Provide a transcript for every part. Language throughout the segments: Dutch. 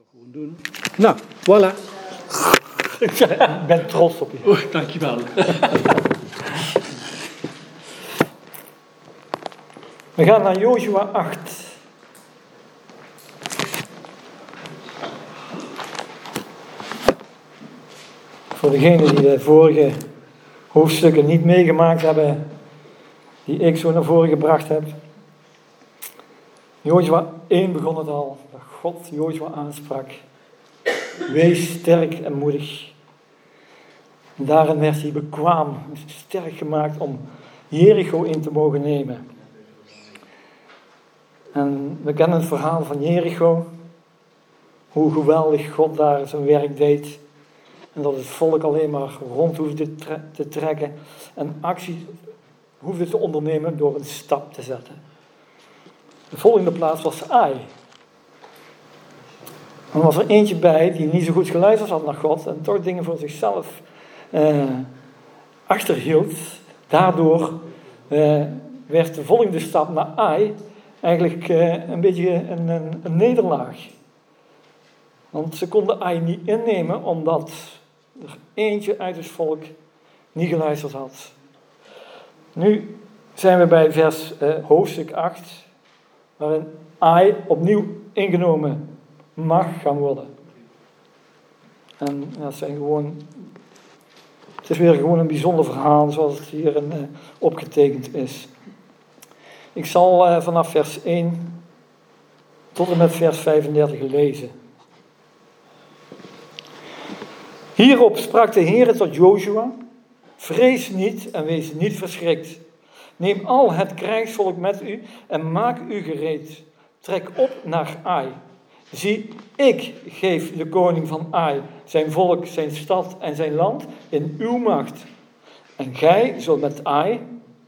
Gewoon doen. Nou, voilà. Ik ben trots op je. Oeh, dankjewel. We gaan naar Jozua 8. Voor degenen die de vorige hoofdstukken niet meegemaakt hebben, die ik zo naar voren gebracht heb. Jozua 1 begon het al, dat God Jozua aansprak. Wees sterk en moedig. En daarin werd hij bekwaam, sterk gemaakt om Jericho in te mogen nemen. En we kennen het verhaal van Jericho, hoe geweldig God daar zijn werk deed. En dat het volk alleen maar rond hoefde te trekken en actie hoefde te ondernemen door een stap te zetten. De volgende plaats was Ai. En er was er eentje bij die niet zo goed geluisterd had naar God en toch dingen voor zichzelf achterhield. Daardoor werd de volgende stap naar Ai eigenlijk een beetje een nederlaag. Want ze konden Ai niet innemen omdat er eentje uit het volk niet geluisterd had. Nu zijn we bij hoofdstuk 8, waarin Ai opnieuw ingenomen mag gaan worden. En dat zijn gewoon, het is weer gewoon een bijzonder verhaal zoals het hier opgetekend is. Ik zal vanaf vers 1 tot en met vers 35 lezen. Hierop sprak de Heere tot Jozua: vrees niet en wees niet verschrikt. Neem al het krijgsvolk met u en maak u gereed. Trek op naar Ai. Zie, ik geef de koning van Ai, zijn volk, zijn stad en zijn land in uw macht. En gij zult met Ai,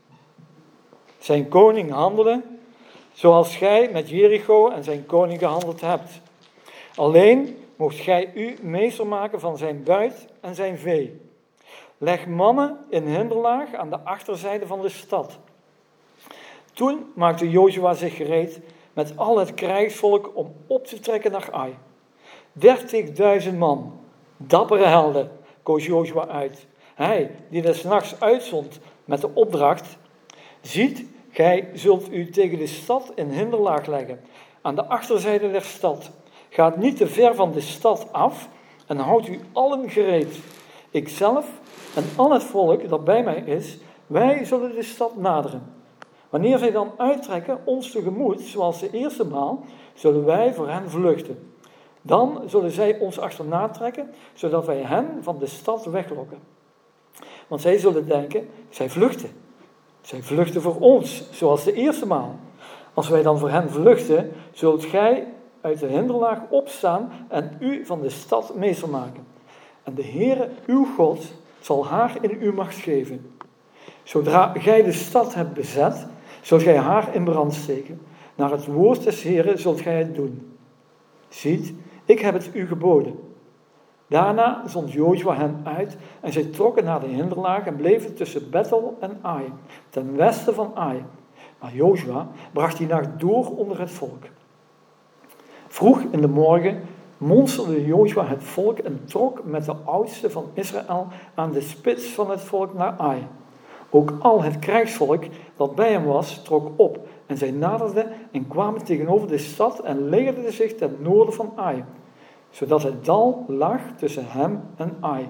zijn koning, handelen, zoals gij met Jericho en zijn koning gehandeld hebt. Alleen mocht gij u meester maken van zijn buit en zijn vee. Leg mannen in hinderlaag aan de achterzijde van de stad. Toen maakte Jozua zich gereed met al het krijgsvolk om op te trekken naar Ai. 30.000 man, dappere helden, koos Jozua uit. Hij die des nachts uitzond met de opdracht: ziet, gij zult u tegen de stad in hinderlaag leggen, aan de achterzijde der stad. Gaat niet te ver van de stad af en houdt u allen gereed. Ikzelf en al het volk dat bij mij is, wij zullen de stad naderen. Wanneer zij dan uittrekken ons tegemoet, zoals de eerste maal, zullen wij voor hen vluchten. Dan zullen zij ons achterna trekken, zodat wij hen van de stad weglokken. Want zij zullen denken, zij vluchten. Zij vluchten voor ons, zoals de eerste maal. Als wij dan voor hen vluchten, zult gij uit de hinderlaag opstaan en u van de stad meester maken. En de Heere, uw God, zal haar in uw macht geven. Zodra gij de stad hebt bezet, zult gij haar in brand steken. Naar het woord des Heeren zult gij het doen. Ziet, ik heb het u geboden. Daarna zond Jozua hen uit en zij trokken naar de hinderlaag en bleven tussen Bethel en Ai, ten westen van Ai. Maar Jozua bracht die nacht door onder het volk. Vroeg in de morgen monsterde Jozua het volk en trok met de oudste van Israël aan de spits van het volk naar Ai. Ook al het krijgsvolk dat bij hem was, trok op en zij naderden en kwamen tegenover de stad en legerden zich ten noorden van Ai, zodat het dal lag tussen hem en Ai.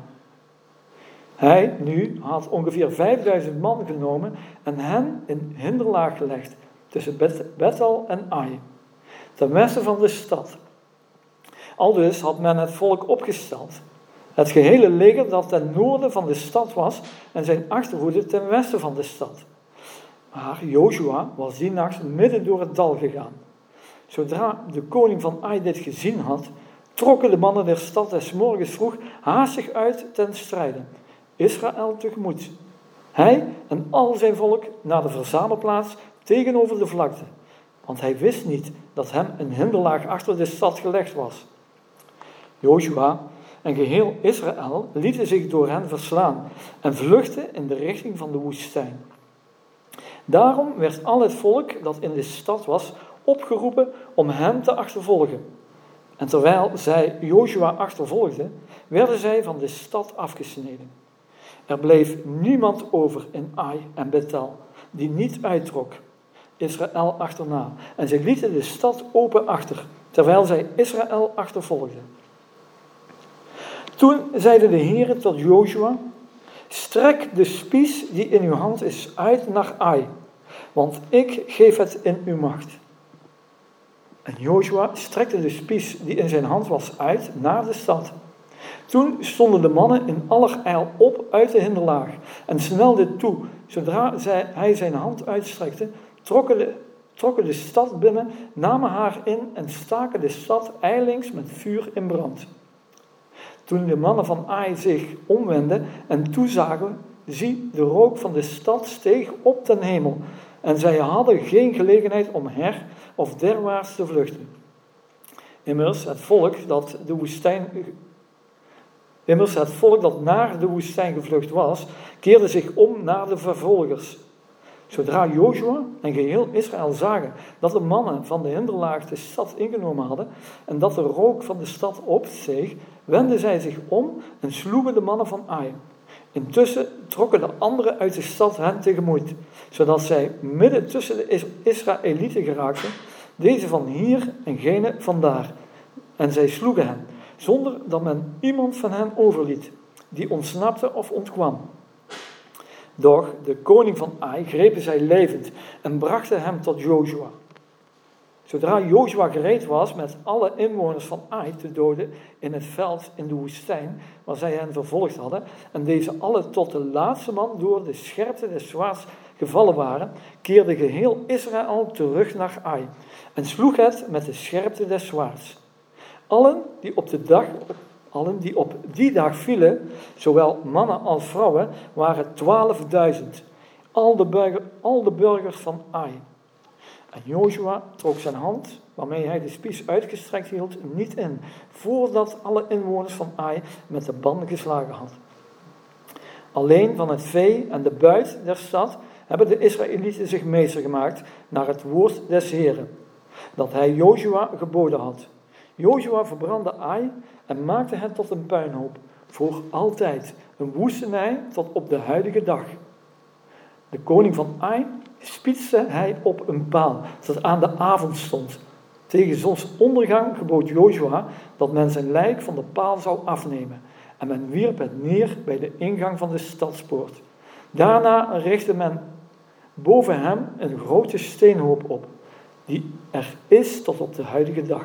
Hij nu had ongeveer 5.000 man genomen en hen in hinderlaag gelegd tussen Bethel en Ai, ten westen van de stad. Aldus had men het volk opgesteld. Het gehele leger dat ten noorden van de stad was en zijn achterhoede ten westen van de stad. Maar Jozua was die nacht midden door het dal gegaan. Zodra de koning van Ai dit gezien had, trokken de mannen der stad des morgens vroeg haastig uit ten strijde, Israël tegemoet. Hij en al zijn volk naar de verzamelplaats tegenover de vlakte, want hij wist niet dat hem een hinderlaag achter de stad gelegd was. Jozua en geheel Israël lieten zich door hen verslaan en vluchtten in de richting van de woestijn. Daarom werd al het volk dat in de stad was opgeroepen om hem te achtervolgen. En terwijl zij Jozua achtervolgden, werden zij van de stad afgesneden. Er bleef niemand over in Ai en Bethel, die niet uittrok, Israël achterna. En zij lieten de stad open achter, terwijl zij Israël achtervolgden. Toen zeide de Heere tot Jozua: strek de spies die in uw hand is uit naar Ai, want ik geef het in uw macht. En Jozua strekte de spies die in zijn hand was uit naar de stad. Toen stonden de mannen in allerijl op uit de hinderlaag en snelden toe. Zodra hij zijn hand uitstrekte, trokken de stad binnen, namen haar in en staken de stad ijlings met vuur in brand. Toen de mannen van Ai zich omwendden en toezagen, zie, de rook van de stad steeg op ten hemel. En zij hadden geen gelegenheid om her of derwaarts te vluchten. Immers, het volk dat naar de woestijn gevlucht was, keerde zich om naar de vervolgers. Zodra Jozua en geheel Israël zagen dat de mannen van de hinderlaag de stad ingenomen hadden en dat de rook van de stad opsteeg, wendden zij zich om en sloegen de mannen van Ai. Intussen trokken de anderen uit de stad hen tegemoet, zodat zij midden tussen de Israëlieten geraakten, deze van hier en gene van daar. En zij sloegen hen, zonder dat men iemand van hen overliet, die ontsnapte of ontkwam. Doch de koning van Ai grepen zij levend en brachten hem tot Jozua. Zodra Jozua gereed was met alle inwoners van Ai te doden in het veld in de woestijn, waar zij hen vervolgd hadden, en deze alle tot de laatste man door de scherpte des zwaards gevallen waren, keerde geheel Israël terug naar Ai en sloeg het met de scherpte des zwaards. Allen die op die dag vielen, zowel mannen als vrouwen, waren 12.000, al de burgers van Ai. En Jozua trok zijn hand, waarmee hij de spies uitgestrekt hield, niet in, voordat alle inwoners van Ai met de banden geslagen had. Alleen van het vee en de buit der stad hebben de Israëlieten zich meester gemaakt naar het woord des Heren, dat hij Jozua geboden had. Jozua verbrandde Ai en maakte het tot een puinhoop, voor altijd, een woestenij tot op de huidige dag. De koning van Ai spitste hij op een paal, dat aan de avond stond. Tegen zonsondergang gebood Jozua dat men zijn lijk van de paal zou afnemen, en men wierp het neer bij de ingang van de stadspoort. Daarna richtte men boven hem een grote steenhoop op, die er is tot op de huidige dag.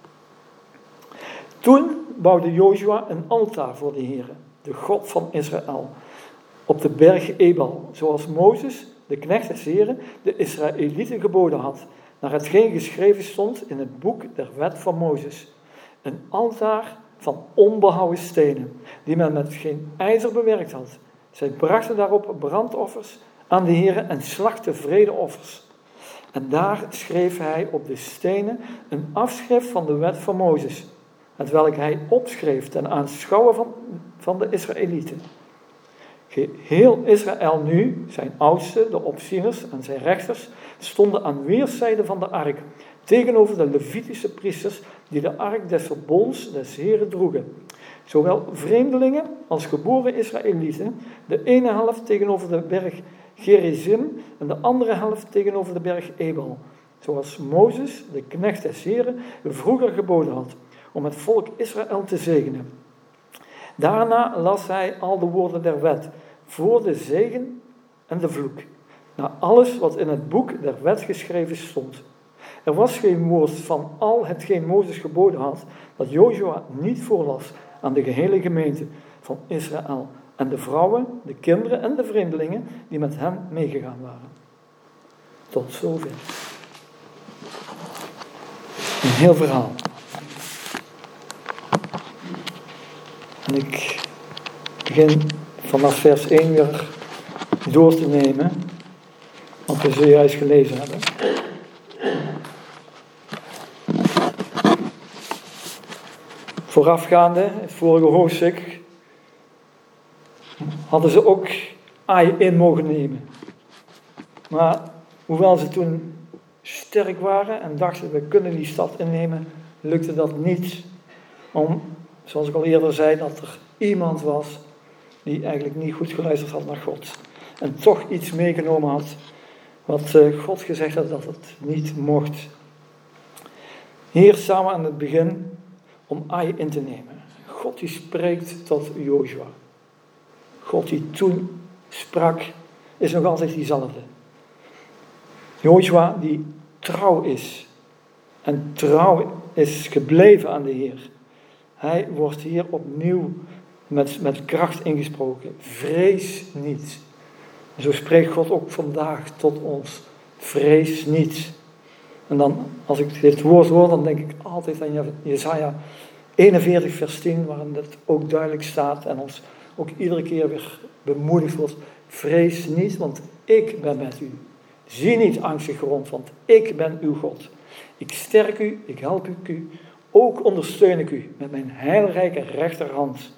Toen bouwde Jozua een altaar voor de Heere, de God van Israël, op de berg Ebal, zoals Mozes, de knecht des Heren, de Israëlieten geboden had, naar hetgeen geschreven stond in het boek der wet van Mozes. Een altaar van onbehouwen stenen, die men met geen ijzer bewerkt had. Zij brachten daarop brandoffers aan de Heere en slachtten vredeoffers. En daar schreef hij op de stenen een afschrift van de wet van Mozes, hetwelk hij opschreef ten aanschouwen van de Israëlieten. Geheel Israël nu, zijn oudsten, de opzieners en zijn rechters, stonden aan weerszijden van de ark, tegenover de Levitische priesters die de ark des verbonds des Heren droegen. Zowel vreemdelingen als geboren Israëlieten, de ene helft tegenover de berg Gerizim en de andere helft tegenover de berg Ebal, zoals Mozes, de knecht des Heren, vroeger geboden had, om het volk Israël te zegenen. Daarna las hij al de woorden der wet, voor de zegen en de vloek, naar alles wat in het boek der wet geschreven stond. Er was geen woord van al hetgeen Mozes geboden had, dat Jozua niet voorlas aan de gehele gemeente van Israël en de vrouwen, de kinderen en de vreemdelingen die met hem meegegaan waren. Tot zover. Een heel verhaal. En ik begin vanaf vers 1 weer door te nemen, wat we zojuist gelezen hebben. Voorafgaande, het vorige hoofdstuk, hadden ze ook Ai in mogen nemen. Maar hoewel ze toen sterk waren en dachten we kunnen die stad innemen, lukte dat niet. Zoals ik al eerder zei, dat er iemand was die eigenlijk niet goed geluisterd had naar God. En toch iets meegenomen had wat God gezegd had dat het niet mocht. Hier samen aan het begin om Ai in te nemen. God die spreekt tot Jozua. God die toen sprak is nog altijd diezelfde. Jozua die trouw is. En trouw is gebleven aan de Heer. Hij wordt hier opnieuw met kracht ingesproken. Vrees niet. En zo spreekt God ook vandaag tot ons. Vrees niet. En dan, als ik dit woord hoor, dan denk ik altijd aan Jesaja 41 vers 10, waarin dat ook duidelijk staat en ons ook iedere keer weer bemoedigd wordt. Vrees niet, want ik ben met u. Zie niet angstig rond, want ik ben uw God. Ik sterk u, ik help u, ook ondersteun ik u met mijn heilrijke rechterhand.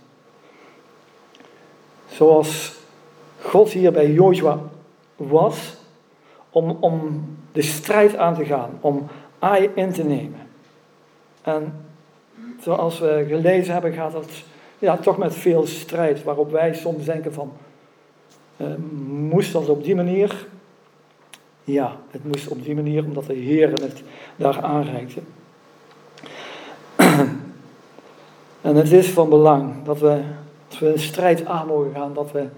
Zoals God hier bij Jozua was, om de strijd aan te gaan, om Ai in te nemen. En zoals we gelezen hebben, gaat het toch met veel strijd, waarop wij soms denken van, moest dat op die manier? Ja, het moest op die manier, omdat de Heer het daar aanreikte. En het is van belang dat we, als we een strijd aan mogen gaan, dat we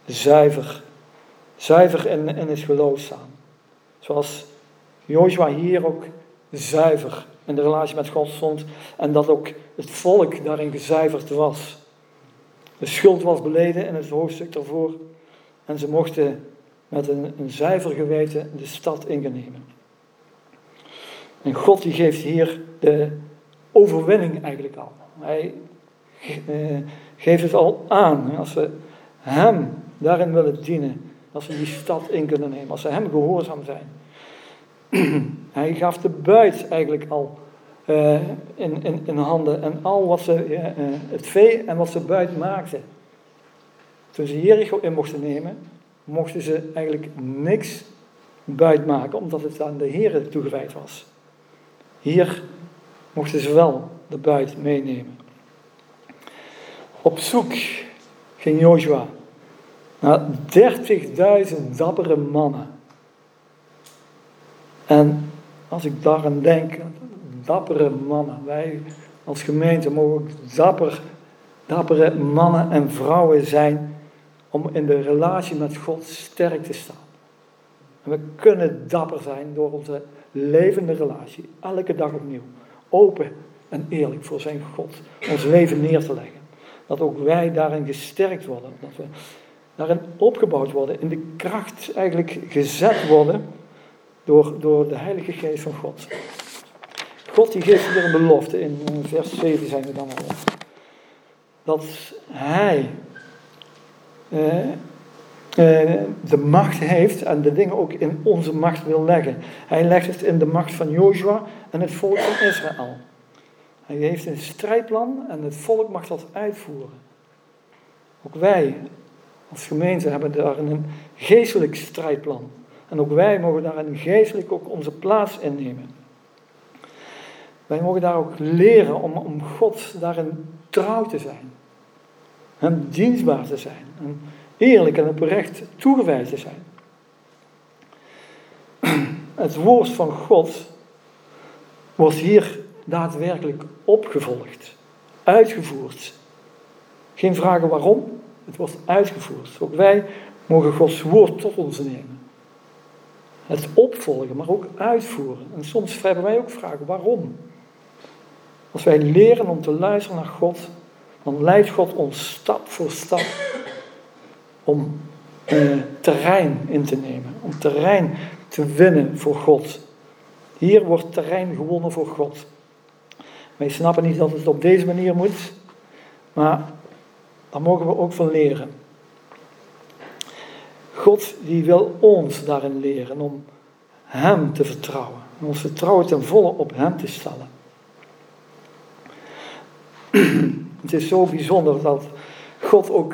zuiver in het geloof staan. Zoals Jozua hier ook zuiver in de relatie met God stond en dat ook het volk daarin gezuiverd was. De schuld was beleden in het hoofdstuk daarvoor en ze mochten met een zuiver geweten de stad innemen. En God die geeft hier de overwinning eigenlijk al. Hij geeft het al aan. Als we hem daarin willen dienen, als we die stad in kunnen nemen, als we hem gehoorzaam zijn. Hij gaf de buit eigenlijk al in handen en al wat ze, het vee en wat ze buit maakten. Toen ze Jericho in mochten nemen, mochten ze eigenlijk niks buit maken, omdat het aan de Heer toegewijd was. Hier mochten ze wel de buit meenemen. Op zoek ging Jozua naar 30.000 dappere mannen. En als ik daaraan denk, dappere mannen, wij als gemeente mogen ook dappere mannen en vrouwen zijn om in de relatie met God sterk te staan. En we kunnen dapper zijn door onze levende relatie, elke dag opnieuw, open en eerlijk voor zijn God, ons leven neer te leggen. Dat ook wij daarin gesterkt worden, dat we daarin opgebouwd worden, in de kracht eigenlijk gezet worden door de Heilige Geest van God. God die geeft hier een belofte, in vers 7 zijn we dan al, dat Hij de macht heeft en de dingen ook in onze macht wil leggen. Hij legt het in de macht van Jozua en het volk van Israël. Hij heeft een strijdplan en het volk mag dat uitvoeren. Ook wij als gemeente hebben daar een geestelijk strijdplan. En ook wij mogen daarin geestelijk ook onze plaats innemen. Wij mogen daar ook leren om God daarin trouw te zijn. Hem dienstbaar te zijn. En eerlijk en oprecht toegewijd te zijn. Het woord van God wordt hier daadwerkelijk opgevolgd. Uitgevoerd. Geen vragen waarom. Het wordt uitgevoerd. Ook wij mogen Gods woord tot ons nemen. Het opvolgen, maar ook uitvoeren. En soms hebben wij ook vragen waarom. Als wij leren om te luisteren naar God, dan leidt God ons stap voor stap om terrein in te nemen. Om terrein te winnen voor God. Hier wordt terrein gewonnen voor God. Wij snappen niet dat het op deze manier moet, maar daar mogen we ook van leren. God die wil ons daarin leren om Hem te vertrouwen. En ons vertrouwen ten volle op Hem te stellen. Het is zo bijzonder dat God ook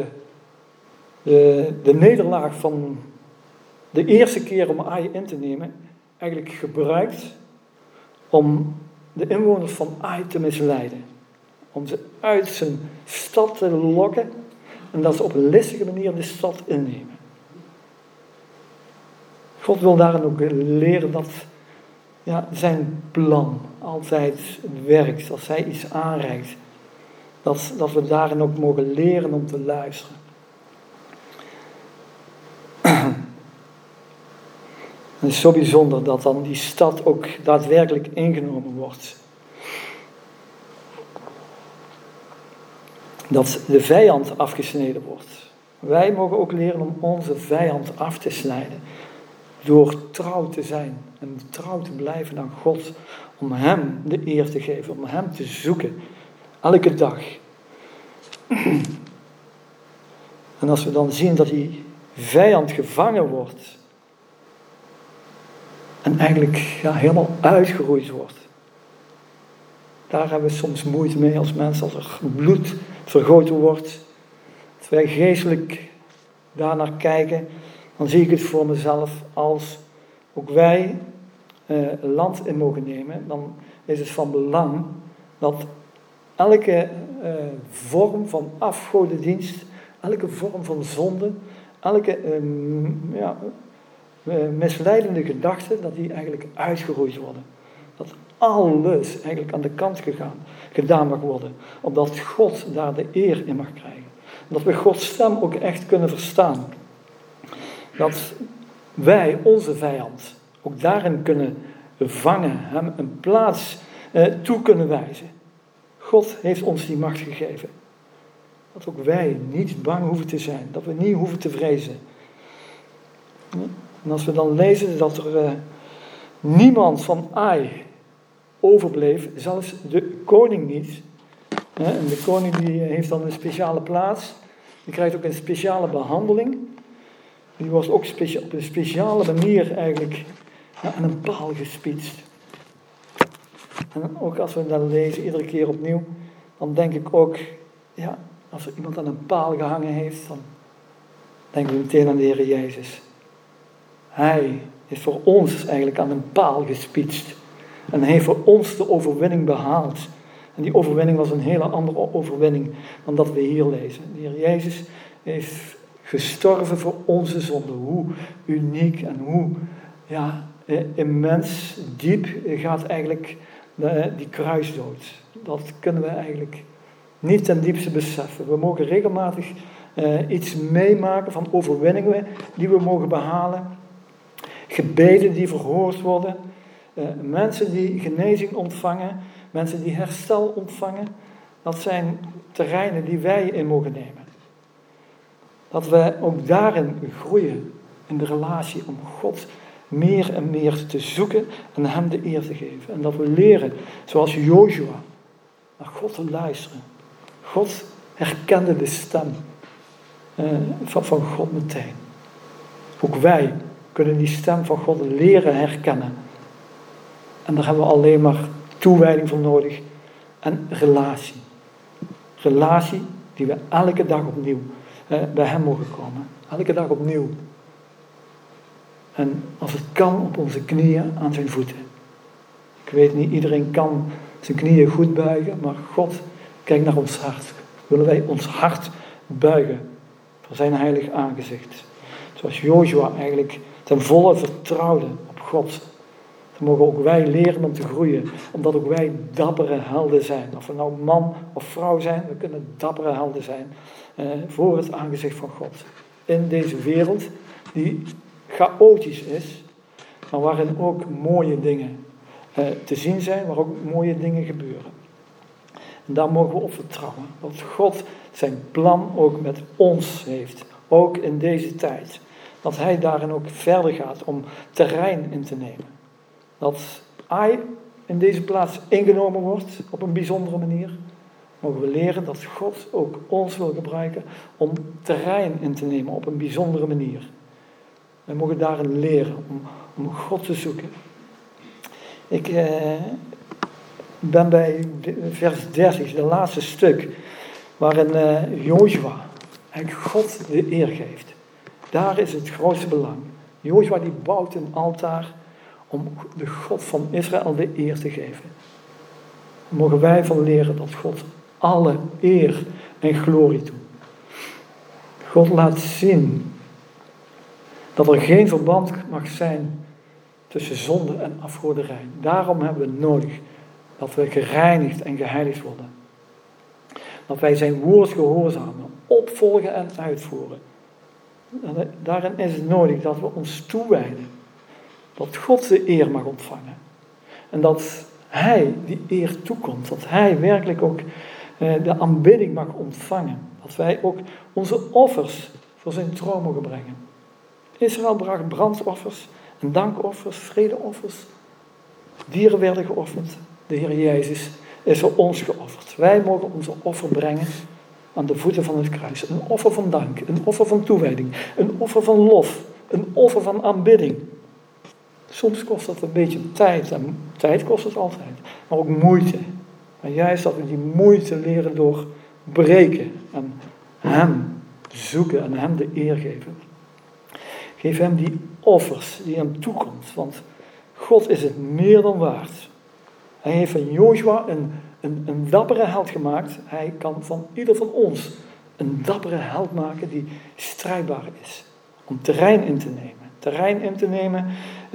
de nederlaag van de eerste keer om Ai in te nemen eigenlijk gebruikt om de inwoners van Ai te misleiden. om ze uit zijn stad te lokken en dat ze op een listige manier de stad innemen. God wil daarin ook leren dat zijn plan altijd werkt, als hij iets aanreikt. Dat we daarin ook mogen leren om te luisteren. Het is zo bijzonder dat dan die stad ook daadwerkelijk ingenomen wordt. Dat de vijand afgesneden wordt. Wij mogen ook leren om onze vijand af te snijden. Door trouw te zijn en trouw te blijven aan God. Om hem de eer te geven, om hem te zoeken. Elke dag. En als we dan zien dat die vijand gevangen wordt. En eigenlijk helemaal uitgeroeid wordt. Daar hebben we soms moeite mee als mensen, als er bloed vergoten wordt. Als wij geestelijk daarnaar kijken, dan zie ik het voor mezelf als ook wij land in mogen nemen. Dan is het van belang dat elke vorm van afgodendienst, elke vorm van zonde, elke misleidende gedachten, dat die eigenlijk uitgeroeid worden. Dat alles eigenlijk aan de kant gedaan mag worden. Opdat God daar de eer in mag krijgen. Dat we Gods stem ook echt kunnen verstaan. Dat wij onze vijand ook daarin kunnen vangen. Hem een plaats toe kunnen wijzen. God heeft ons die macht gegeven. Dat ook wij niet bang hoeven te zijn. Dat we niet hoeven te vrezen. En als we dan lezen dat er niemand van Ai overbleef, zelfs de koning niet. En de koning die heeft dan een speciale plaats. Die krijgt ook een speciale behandeling. Die wordt ook op een speciale manier eigenlijk aan een paal gespietst. En ook als we dat lezen, iedere keer opnieuw, dan denk ik ook, als er iemand aan een paal gehangen heeft, dan denken we meteen aan de Heer Jezus. Hij is voor ons eigenlijk aan een paal gespietst. En hij heeft voor ons de overwinning behaald. En die overwinning was een hele andere overwinning dan dat we hier lezen. De Heer Jezus is gestorven voor onze zonde. Hoe uniek en hoe immens diep gaat eigenlijk die kruisdood. Dat kunnen we eigenlijk niet ten diepste beseffen. We mogen regelmatig iets meemaken van overwinningen die we mogen behalen. Gebeden die verhoord worden. Mensen die genezing ontvangen. Mensen die herstel ontvangen. Dat zijn terreinen die wij in mogen nemen. Dat we ook daarin groeien. In de relatie om God meer en meer te zoeken. En hem de eer te geven. En dat we leren, zoals Joshua, naar God te luisteren. God herkende de stem van God meteen. Ook wij kunnen die stem van God leren herkennen. En daar hebben we alleen maar toewijding voor nodig. En relatie. Relatie die we elke dag opnieuw bij hem mogen komen. Elke dag opnieuw. En als het kan op onze knieën aan zijn voeten. Ik weet niet, iedereen kan zijn knieën goed buigen. Maar God kijkt naar ons hart. Willen wij ons hart buigen voor zijn heilig aangezicht. Zoals Joshua eigenlijk ten volle vertrouwde op God. Dan mogen ook wij leren om te groeien. Omdat ook wij dappere helden zijn. Of we nou man of vrouw zijn. We kunnen dappere helden zijn. Voor het aangezicht van God. In deze wereld die chaotisch is. Maar waarin ook mooie dingen te zien zijn. Waar ook mooie dingen gebeuren. En daar mogen we op vertrouwen. Dat God zijn plan ook met ons heeft. Ook in deze tijd. Dat hij daarin ook verder gaat om terrein in te nemen. Dat Ai in deze plaats ingenomen wordt op een bijzondere manier. Mogen we leren dat God ook ons wil gebruiken om terrein in te nemen op een bijzondere manier. We mogen daarin leren om God te zoeken. Ik ben bij vers 30, de laatste stuk, waarin Joshua eigenlijk God de eer geeft. Daar is het grootste belang. Joshua die bouwt een altaar om de God van Israël de eer te geven. Daar mogen wij van leren dat God alle eer en glorie toe. God laat zien dat er geen verband mag zijn tussen zonde en afgoderij. Daarom hebben we nodig dat we gereinigd en geheiligd worden. Dat wij zijn woord gehoorzamen, opvolgen en uitvoeren. En daarin is het nodig dat we ons toewijden. Dat God de eer mag ontvangen. En dat Hij die eer toekomt. Dat Hij werkelijk ook de aanbidding mag ontvangen. Dat wij ook onze offers voor zijn troon mogen brengen. Israël bracht brandoffers en dankoffers, vredeoffers. Dieren werden geofferd. De Heer Jezus is voor ons geofferd. Wij mogen onze offer brengen aan de voeten van het kruis. Een offer van dank, een offer van toewijding, een offer van lof, een offer van aanbidding. Soms kost dat een beetje tijd, en tijd kost het altijd, maar ook moeite. En juist dat we die moeite leren doorbreken en Hem zoeken en Hem de eer geven. Geef Hem die offers die Hem toekomt, want God is het meer dan waard. Hij heeft van Joshua een dappere held gemaakt. Hij kan van ieder van ons een dappere held maken die strijdbaar is. Om terrein in te nemen. Terrein in te nemen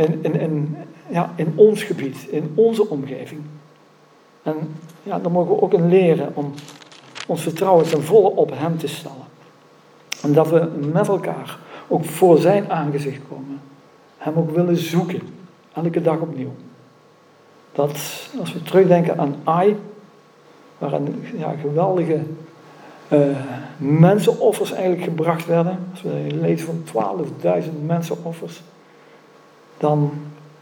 in ons gebied, in onze omgeving. En ja, dan mogen we ook in leren om ons vertrouwen ten volle op Hem te stellen. En dat we met elkaar ook voor zijn aangezicht komen. Hem ook willen zoeken. Elke dag opnieuw. Dat als we terugdenken aan Ai, waarin geweldige mensenoffers eigenlijk gebracht werden. Als we lezen van 12.000 mensenoffers. Dan,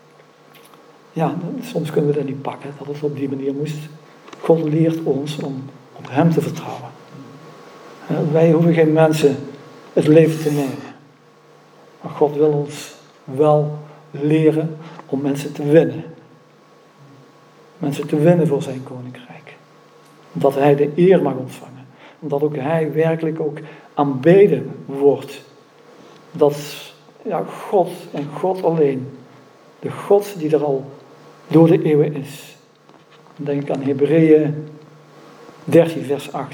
soms kunnen we dat niet pakken, dat het op die manier moest. God leert ons om op Hem te vertrouwen. Wij hoeven geen mensen het leven te nemen. Maar God wil ons wel leren om mensen te winnen. Mensen te winnen voor zijn koninkrijk. Dat Hij de eer mag ontvangen. Omdat ook Hij werkelijk ook aanbeden wordt. Dat God en God alleen. De God die er al door de eeuwen is. Denk aan Hebreeën 13 vers 8.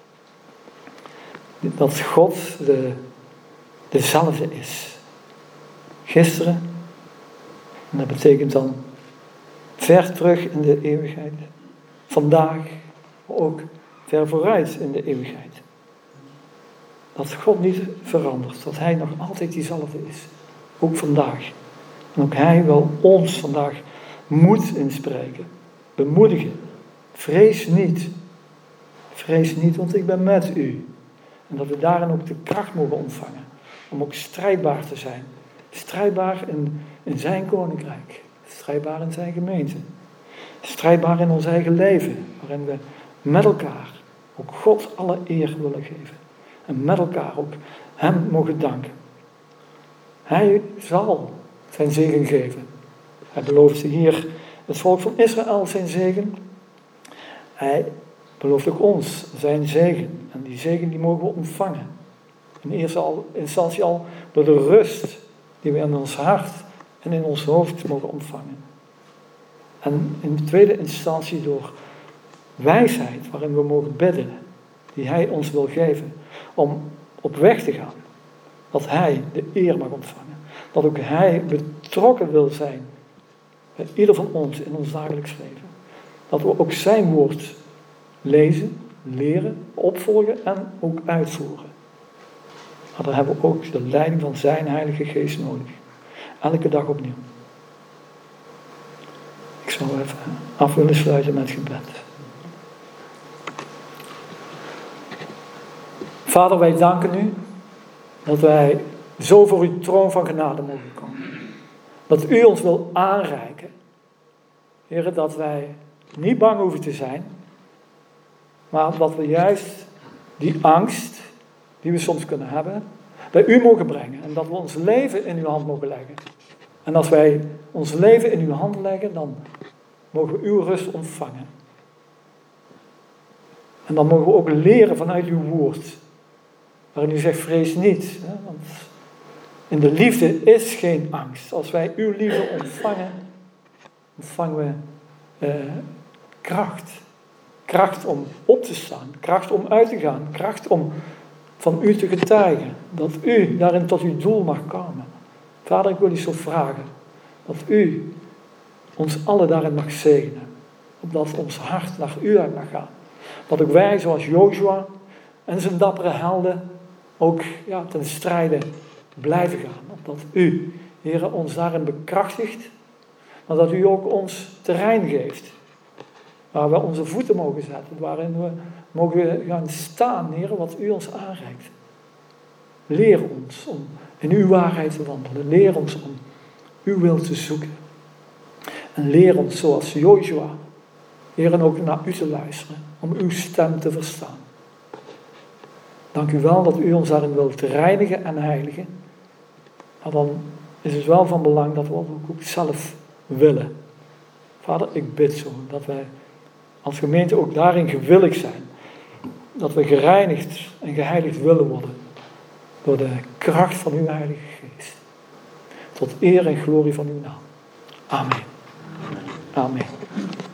Dat God dezelfde is. Gisteren. En dat betekent dan ver terug in de eeuwigheid. Vandaag. Maar ook ver vooruit in de eeuwigheid. Dat God niet verandert. Dat Hij nog altijd diezelfde is. Ook vandaag. En ook Hij wil ons vandaag moed inspreken. Bemoedigen. Vrees niet. Vrees niet, want ik ben met u. En dat we daarin ook de kracht mogen ontvangen. Om ook strijdbaar te zijn. Strijdbaar in zijn koninkrijk. Strijdbaar in zijn gemeente. Strijdbaar in ons eigen leven. Waarin we met elkaar ook God alle eer willen geven. En met elkaar ook Hem mogen danken. Hij zal zijn zegen geven. Hij beloofde hier het volk van Israël zijn zegen. Hij belooft ook ons zijn zegen. En die zegen die mogen we ontvangen. In eerste instantie al door de rust die we in ons hart en in ons hoofd mogen ontvangen. En in de tweede instantie door wijsheid waarin we mogen bidden. Die Hij ons wil geven. Om op weg te gaan. Dat Hij de eer mag ontvangen. Dat ook Hij betrokken wil zijn. Bij ieder van ons in ons dagelijks leven. Dat we ook zijn woord lezen, leren, opvolgen en ook uitvoeren. Maar dan hebben we ook de leiding van zijn Heilige Geest nodig. Elke dag opnieuw. Ik zou even af willen sluiten met gebed. Vader, wij danken u dat wij zo voor uw troon van genade mogen komen. Dat u ons wil aanreiken. Heer, dat wij niet bang hoeven te zijn. Maar dat we juist die angst die we soms kunnen hebben, bij u mogen brengen. En dat we ons leven in uw hand mogen leggen. En als wij ons leven in uw hand leggen, dan mogen we uw rust ontvangen. En dan mogen we ook leren vanuit uw woord. Waarin u zegt, vrees niet. Hè? Want in de liefde is geen angst. Als wij uw liefde ontvangen, ontvangen we kracht. Kracht om op te staan, kracht om uit te gaan, kracht om van u te getuigen. Dat u daarin tot uw doel mag komen. Vader, ik wil u zo vragen dat u ons allen daarin mag zegenen. Opdat ons hart naar u uit mag gaan. Dat ook wij, zoals Joshua en zijn dappere helden, ook ten strijde blijven gaan. Opdat u, Heere, ons daarin bekrachtigt. Maar dat u ook ons terrein geeft. Waar we onze voeten mogen zetten. Waarin we mogen gaan staan, Heere, wat u ons aanreikt. Leer ons om in uw waarheid te wandelen. Leer ons om uw wil te zoeken. En leer ons zoals Joshua, Heer, ook naar u te luisteren. Om uw stem te verstaan. Dank u wel dat u ons daarin wilt reinigen en heiligen. Maar dan is het wel van belang dat we het ook zelf willen. Vader, ik bid zo dat wij als gemeente ook daarin gewillig zijn. Dat we gereinigd en geheiligd willen worden. Door de kracht van uw Heilige Geest. Tot eer en glorie van uw naam. Amen. Amen.